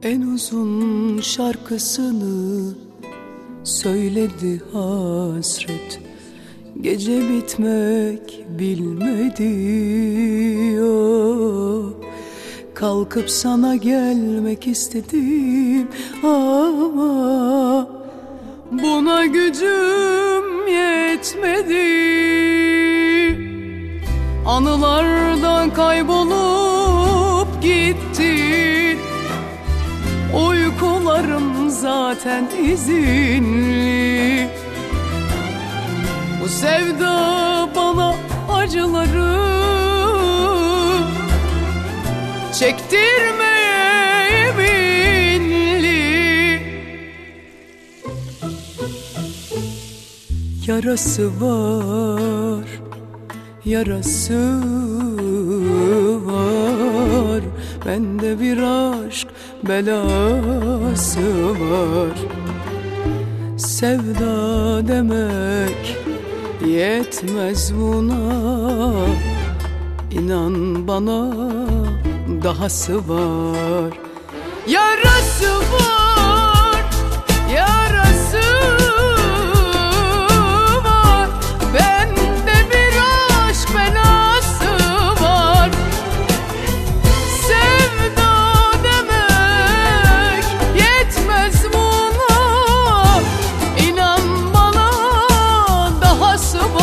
En uzun şarkısını söyledi hasret. Gece bitmek bilmedi o. Kalkıp sana gelmek istedim ama buna gücüm yetmedi. Anılardan kaybolup gittin. Uykularım zaten izinli. Bu sevda bana acıları çektirmeye yeminli. Yarası var, yarası var. Bende bir aşk belası var. Sevda demek yetmez buna. İnan bana dahası var. Yarası var, yarası var. Bende bir aşk belası var. Sevda demek yetmez buna. İnan bana dahası var.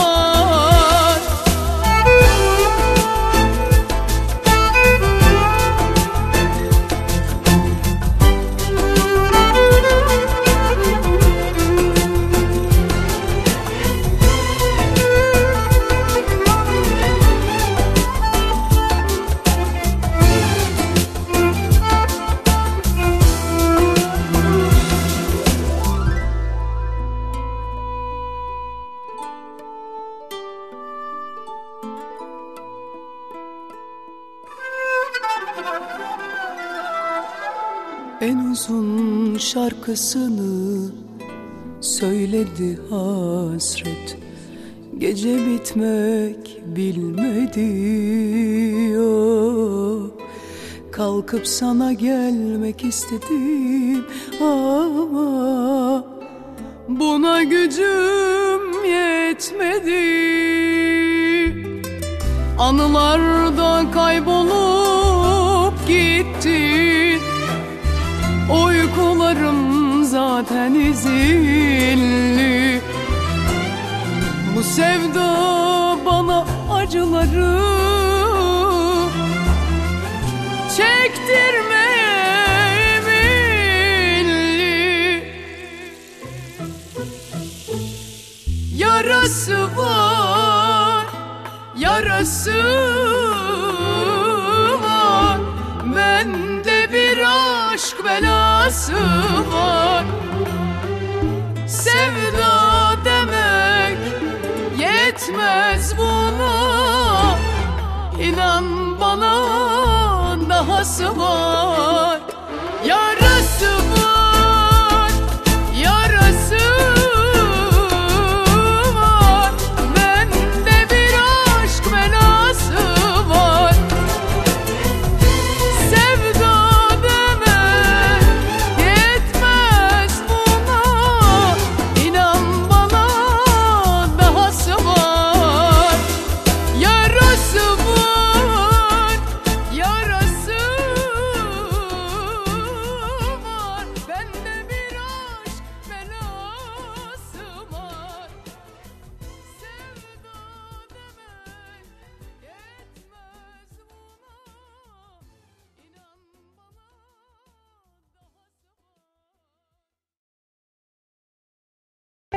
En uzun şarkısını söyledi hasret. Gece bitmek bilmedi o. Kalkıp sana gelmek istedim ama buna gücüm yetmedi. Anılarda kaybolup gittin. Uykularım zaten izinli. Bu sevda bana acıları çektirmeye yeminli. Yarası var, yarası var. Bende bir aşk belası var. Sevda demek yetmez buna. İnan bana dahası var.